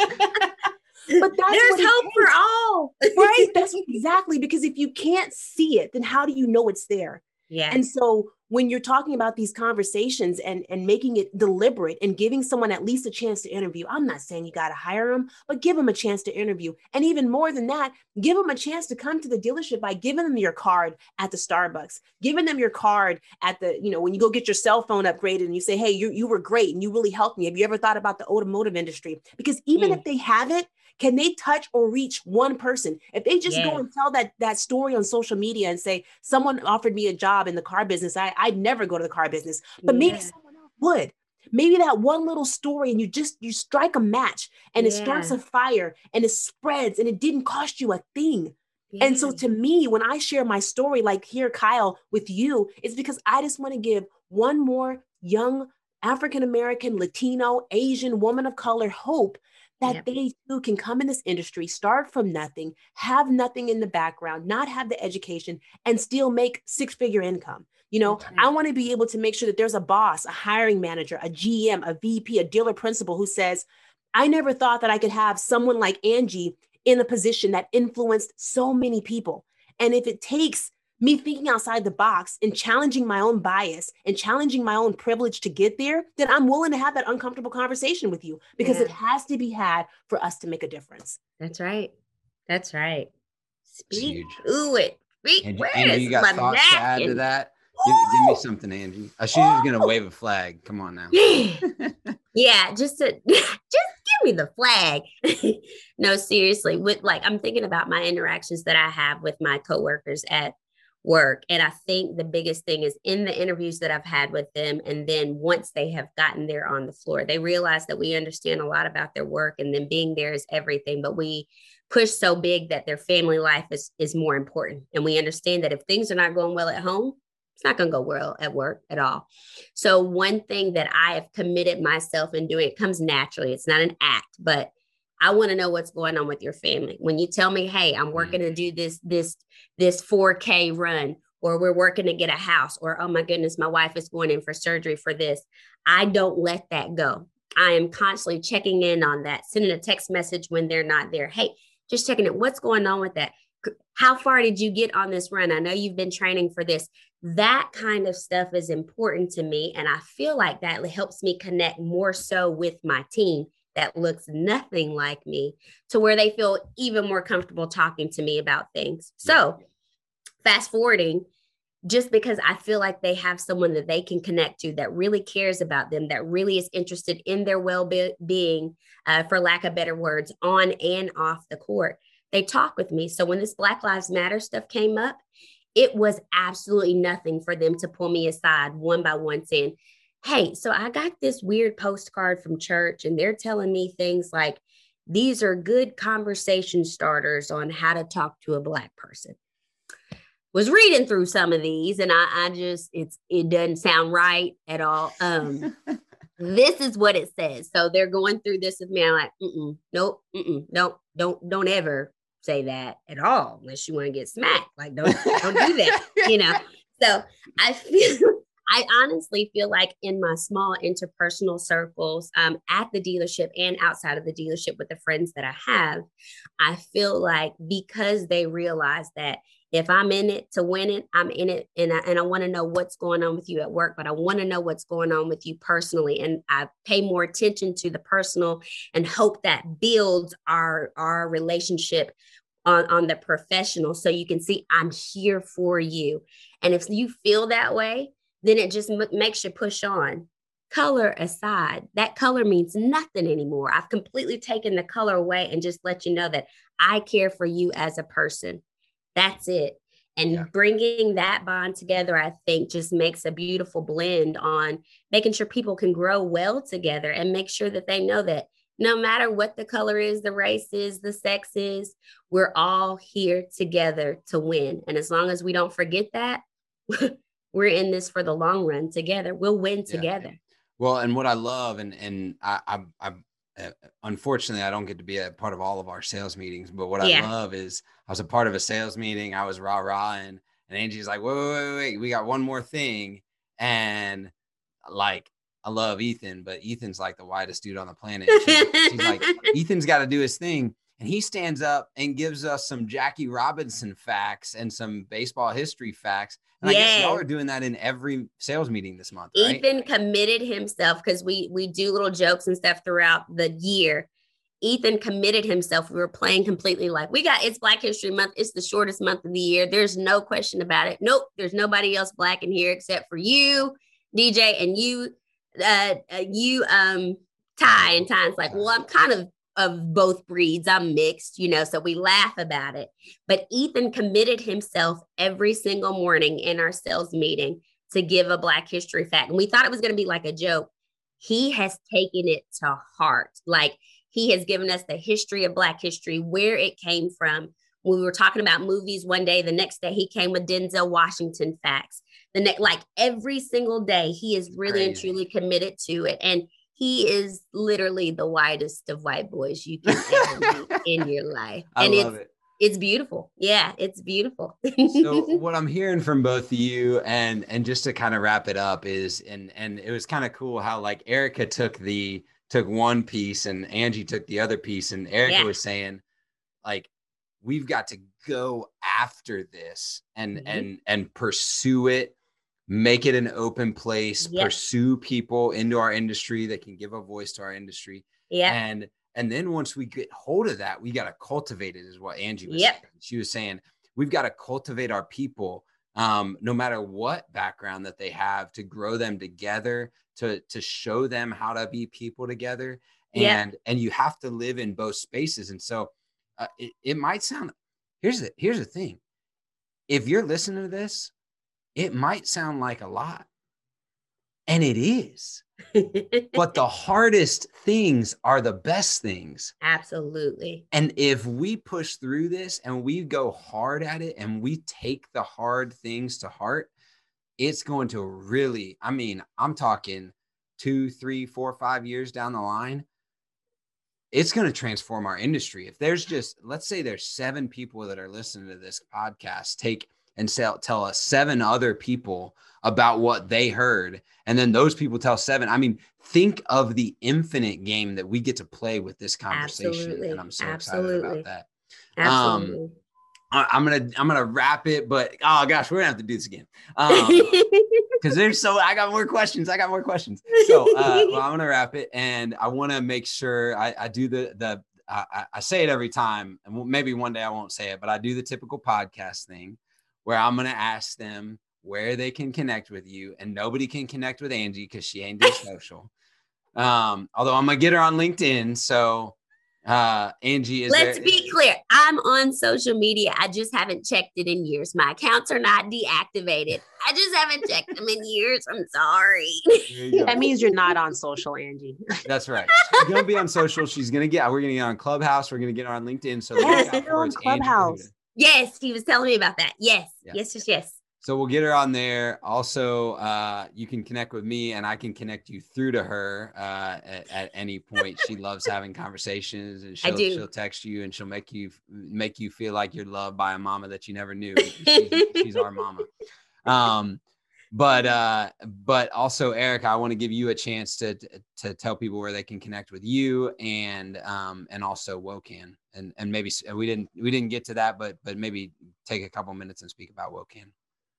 But that's there's hope for all. Right? That's exactly, because if you can't see it, then how do you know it's there? Yeah. And so when you're talking about these conversations and, and making it deliberate and giving someone at least a chance to interview, I'm not saying you got to hire them, but give them a chance to interview. And even more than that, give them a chance to come to the dealership by giving them your card at the Starbucks, giving them your card at the, you know, when you go get your cell phone upgraded and you say, hey, you, you were great and you really helped me. Have you ever thought about the automotive industry? Because even mm. if they haven't, can they touch or reach one person? If they just yeah. go and tell that that story on social media and say, someone offered me a job in the car business, I, I'd never go to the car business, but yeah. maybe someone else would. Maybe that one little story, and you just, you strike a match and yeah. it starts a fire and it spreads and it didn't cost you a thing. Yeah. And so to me, when I share my story, like here, Kyle, with you, it's because I just want to give one more young African-American, Latino, Asian woman of color hope that yep. they too can come in this industry, start from nothing, have nothing in the background, not have the education, and still make six-figure income. You know, mm-hmm. I want to be able to make sure that there's a boss, a hiring manager, a G M, a V P, a dealer principal who says, I never thought that I could have someone like Angie in a position that influenced so many people. And if it takes me thinking outside the box and challenging my own bias and challenging my own privilege to get there, then I'm willing to have that uncomfortable conversation with you, because yeah. it has to be had for us to make a difference. That's right. That's right. Speak to it. speak. Angie, Where Angie, is you got my thoughts to add to napkin? that? Give, give me something, Angie. Uh, she's just gonna wave a flag. Come on now. Yeah, just to just give me the flag. No, seriously. With like, I'm thinking about my interactions that I have with my coworkers at work, and I think the biggest thing is in the interviews that I've had with them, and then once they have gotten there on the floor, they realize that we understand a lot about their work, and then being there is everything. But we push so big that their family life is is more important, and we understand that if things are not going well at home, it's not going to go well at work at all. So one thing that I have committed myself in doing, it comes naturally. It's not an act, but I want to know what's going on with your family. When you tell me, hey, I'm working to do this, this, this four K run, or we're working to get a house, or, oh my goodness, my wife is going in for surgery for this. I don't let that go. I am constantly checking in on that, sending a text message when they're not there. Hey, just checking it. What's going on with that? How far did you get on this run? I know you've been training for this. That kind of stuff is important to me. And I feel like that helps me connect more so with my team that looks nothing like me, to where they feel even more comfortable talking to me about things. So fast forwarding, just because I feel like they have someone that they can connect to that really cares about them, that really is interested in their well-being, uh, for lack of better words, on and off the court. They talk with me. So when this Black Lives Matter stuff came up, it was absolutely nothing for them to pull me aside one by one saying, hey, so I got this weird postcard from church and they're telling me things like, these are good conversation starters on how to talk to a Black person. Was reading through some of these and I, I just, it's, it doesn't sound right at all. Um, this is what it says. So they're going through this with me. I'm like, mm-mm, nope, mm-mm, don't, don't, don't ever say that at all unless you want to get smacked. Like, don't, don't do that, you know? So I feel, I honestly feel like in my small interpersonal circles, um, at the dealership and outside of the dealership with the friends that I have, I feel like because they realize that if I'm in it to win it, I'm in it. And I, and I want to know what's going on with you at work, but I want to know what's going on with you personally. And I pay more attention to the personal and hope that builds our, our relationship on, on the professional. So you can see I'm here for you. And if you feel that way, then it just m- makes you push on. Color aside, that color means nothing anymore. I've completely taken the color away and just let you know that I care for you as a person. That's it. And yeah. Bringing that bond together, I think, just makes a beautiful blend on making sure people can grow well together and make sure that they know that no matter what the color is, the race is, the sex is, we're all here together to win. And as long as we don't forget that, we're in this for the long run together. We'll win yeah. together. Well, and what I love, and and I, I, I uh, unfortunately, I don't get to be a part of all of our sales meetings, but what yeah. I love is I was a part of a sales meeting. I was rah rah, and and Angie's like, wait, wait, wait, wait, we got one more thing, and like I love Ethan, but Ethan's like the whitest dude on the planet. She's, she's like, Ethan's got to do his thing. And he stands up and gives us some Jackie Robinson facts and some baseball history facts. And yes. I guess y'all are doing that in every sales meeting this month, right? Ethan committed himself because we we do little jokes and stuff throughout the year. Ethan committed himself. We were playing completely like, we got, it's Black History Month. It's the shortest month of the year. There's no question about it. Nope. There's nobody else Black in here except for you, D J, and you, uh, uh you, um, Ty. And Ty's like, well, I'm kind of of both breeds. I'm mixed, you know, so we laugh about it. But Ethan committed himself every single morning in our sales meeting to give a Black history fact. And we thought it was going to be like a joke. He has taken it to heart. Like he has given us the history of Black history, where it came from. When we were talking about movies one day, the next day he came with Denzel Washington facts. The next, like every single day, he is really Crazy. and truly committed to it. And he is literally the whitest of white boys you can ever meet in your life. I and love it's, it. It's beautiful. Yeah, it's beautiful. So what I'm hearing from both of you, and and just to kind of wrap it up is, and and it was kind of cool how like Erica took the took one piece and Angie took the other piece, and Erica yeah. was saying like, we've got to go after this and mm-hmm. and and pursue it. Make it an open place, yep. pursue people into our industry that can give a voice to our industry. Yeah. And, and then once we get hold of that, we got to cultivate it is what Angie was yep. saying. She was saying, we've got to cultivate our people, um, no matter what background that they have, to grow them together, to, to show them how to be people together. And, yep. and you have to live in both spaces. And so uh, it, it might sound, here's the, here's the thing. If you're listening to this, it might sound like a lot, and it is, but the hardest things are the best things. Absolutely. And if we push through this and we go hard at it and we take the hard things to heart, it's going to really, I mean, I'm talking two, three, four, five years down the line, it's going to transform our industry. If there's just, let's say there's seven people that are listening to this podcast, take and tell, tell us seven other people about what they heard. And then those people tell seven. I mean, think of the infinite game that we get to play with this conversation. Absolutely. And I'm so Absolutely. excited about that. Absolutely. Um, I, I'm going to, I'm going to wrap it, but oh gosh, we're gonna have to do this again. Um, Cause there's so, I got more questions. I got more questions. So uh, well, I'm going to wrap it, and I want to make sure I, I do the, the, I, I say it every time, and maybe one day I won't say it, but I do the typical podcast thing where I'm going to ask them where they can connect with you, and nobody can connect with Angie because she ain't do social. Um, although I'm going to get her on LinkedIn. So uh, Angie is Let's there. be clear. I'm on social media. I just haven't checked it in years. My accounts are not deactivated. I just haven't checked them in years. I'm sorry. That means you're not on social, Angie. That's right. She's going to be on social. She's going to get, we're going to get on Clubhouse. We're going to get her on LinkedIn. So yes, you're on Clubhouse. Yes, he was telling me about that. Yes, yeah. yes, yes, yes. So we'll get her on there. Also, uh, you can connect with me, and I can connect you through to her uh, at, at any point. She loves having conversations, and she'll, she'll text you, and she'll make you make you feel like you're loved by a mama that you never knew. She's, she's our mama. Um, but uh, but also, Eric, I want to give you a chance to to tell people where they can connect with you, and um, and also WOCAN, and and maybe we didn't we didn't get to that, but but maybe take a couple minutes and speak about WOCAN.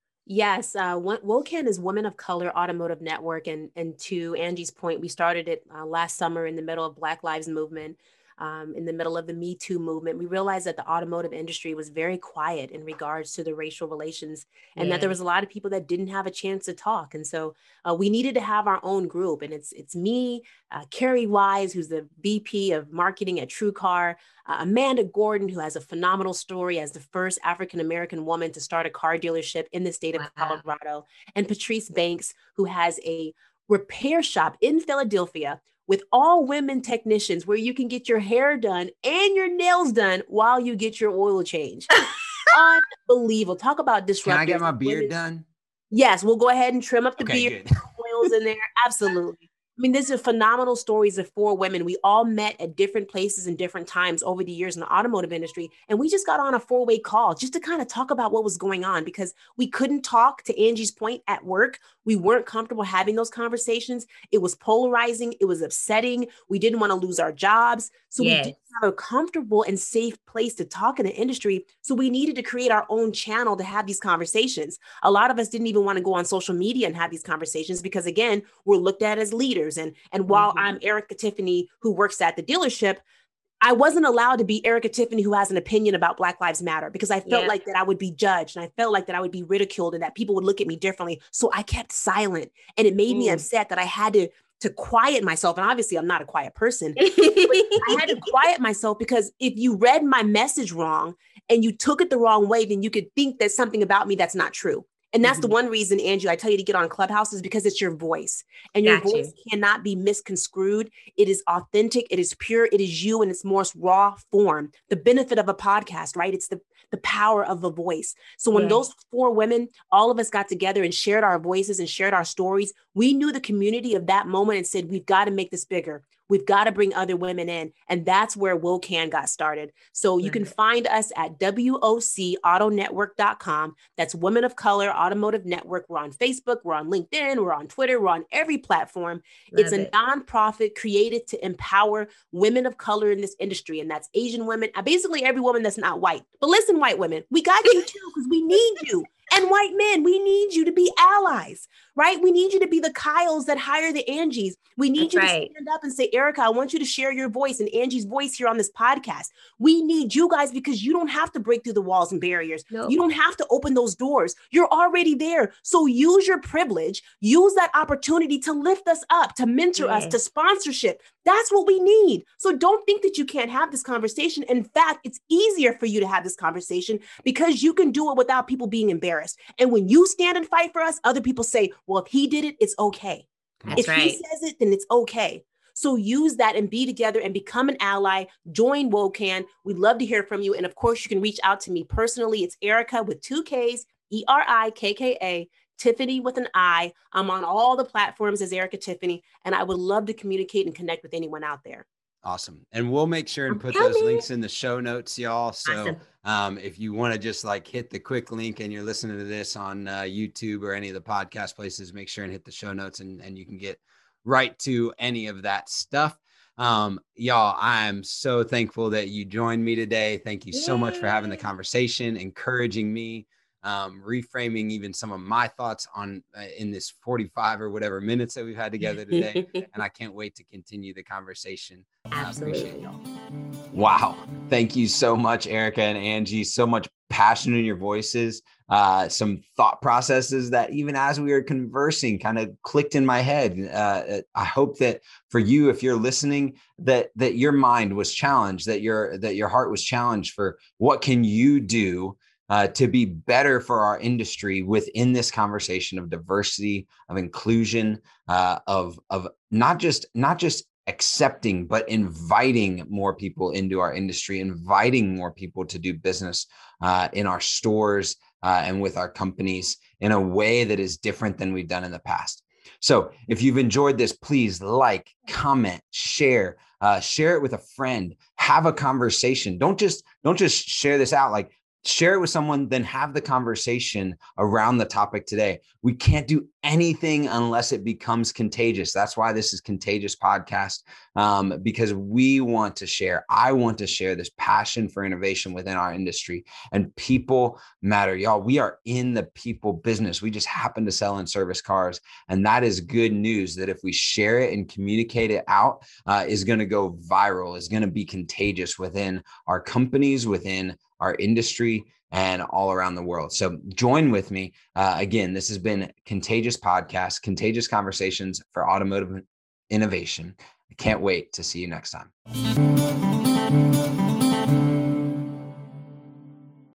Yes, uh, WOCAN is Women of Color Automotive Network, and and to Angie's point, we started it uh, last summer in the middle of Black Lives Movement. Um, in the middle of the Me Too movement, we realized that the automotive industry was very quiet in regards to the racial relations, and yeah. that there was a lot of people that didn't have a chance to talk. And so uh, we needed to have our own group. And it's it's me, uh, Carrie Wise, who's the V P of marketing at TrueCar, uh, Amanda Gordon, who has a phenomenal story as the first African-American woman to start a car dealership in the state of wow. Colorado, and Patrice Banks, who has a repair shop in Philadelphia with all women technicians where you can get your hair done and your nails done while you get your oil change. Unbelievable. Talk about disruptive. Can I get my beard women. done? Yes, we'll go ahead and trim up the okay, beard. Oils in there. Absolutely. I mean, these are phenomenal stories of four women. We all met at different places and different times over the years in the automotive industry. And we just got on a four-way call just to kind of talk about what was going on, because we couldn't talk, to Angie's point, at work. We weren't comfortable having those conversations. It was polarizing. It was upsetting. We didn't want to lose our jobs. So yes. we didn't have a comfortable and safe place to talk in the industry. So we needed to create our own channel to have these conversations. A lot of us didn't even want to go on social media and have these conversations because, again, we're looked at as leaders. And, and while mm-hmm. I'm Erica Tiffany, who works at the dealership, I wasn't allowed to be Erica Tiffany, who has an opinion about Black Lives Matter, because I felt yeah. like that I would be judged, and I felt like that I would be ridiculed, and that people would look at me differently. So I kept silent, and it made mm. me upset that I had to to quiet myself. And obviously I'm not a quiet person. I had to quiet myself, because if you read my message wrong and you took it the wrong way, then you could think there's something about me that's not true. And that's mm-hmm. the one reason, Angie, I tell you to get on Clubhouse, is because it's your voice, and your Got voice you. cannot be misconstrued. It is authentic. It is pure. It is you in its most raw form. The benefit of a podcast, right? It's the, the power of a voice. So when yeah. those four women, all of us got together and shared our voices and shared our stories, we knew the community of that moment and said, we've got to make this bigger. We've got to bring other women in. And that's where WOCAN got started. So you can find us at W O C auto network dot com. That's Women of Color Automotive Network. We're on Facebook. We're on LinkedIn. We're on Twitter. We're on every platform. Love it's a it. nonprofit created to empower women of color in this industry. And that's Asian women, basically every woman that's not white. But listen, white women, we got you too, because we need you. And white men, we need you to be allies, right? We need you to be the Kyles that hire the Angies. We need That's you right. to stand up and say, Erica, I want you to share your voice and Angie's voice here on this podcast. We need you guys because you don't have to break through the walls and barriers. Nope. You don't have to open those doors. You're already there. So use your privilege, use that opportunity to lift us up, to mentor Yeah. us, to sponsorship. That's what we need. So don't think that you can't have this conversation. In fact, it's easier for you to have this conversation because you can do it without people being embarrassed. And when you stand and fight for us, other people say, well, if he did it, it's okay. That's if right. he says it, then it's okay. So use that and be together and become an ally. Join WOCAN. We'd love to hear from you. And of course, you can reach out to me personally. It's Erica with two Ks, E R I K K A, Tiffany with an I. I'm on all the platforms as Erica Tiffany, and I would love to communicate and connect with anyone out there. Awesome. And we'll make sure and I'm put coming. those links in the show notes, y'all. So Awesome. um, if you want to just like hit the quick link and you're listening to this on uh, YouTube or any of the podcast places, make sure and hit the show notes and, and you can get right to any of that stuff. Um, y'all, I'm so thankful that you joined me today. Thank you so much for having the conversation, encouraging me, um, reframing even some of my thoughts on uh, in this forty-five or whatever minutes that we've had together today. And I can't wait to continue the conversation. Absolutely. I appreciate y'all. Wow. Thank you so much, Erica and Angie. So much passion in your voices, uh, some thought processes that even as we were conversing kind of clicked in my head. Uh, I hope that for you, if you're listening, that that your mind was challenged, that your that your heart was challenged for what can you do Uh, to be better for our industry within this conversation of diversity, of inclusion, uh, of of not just not just accepting, but inviting more people into our industry, inviting more people to do business uh, in our stores uh, and with our companies in a way that is different than we've done in the past. So if you've enjoyed this, please like, comment, share, uh, share it with a friend, have a conversation. Don't just don't just share this out like. Share it with someone, then have the conversation around the topic today. We can't do anything unless it becomes contagious. That's why this is Contagious Podcast, um, because we want to share. I want to share this passion for innovation within our industry, and people matter. Y'all, we are in the people business. We just happen to sell and service cars. And that is good news that if we share it and communicate it out, uh, is going to go viral, is going to be contagious within our companies, within our industry, and all around the world. So join with me. Uh, again, this has been Contagious Podcast, Contagious Conversations for Automotive Innovation. I can't wait to see you next time.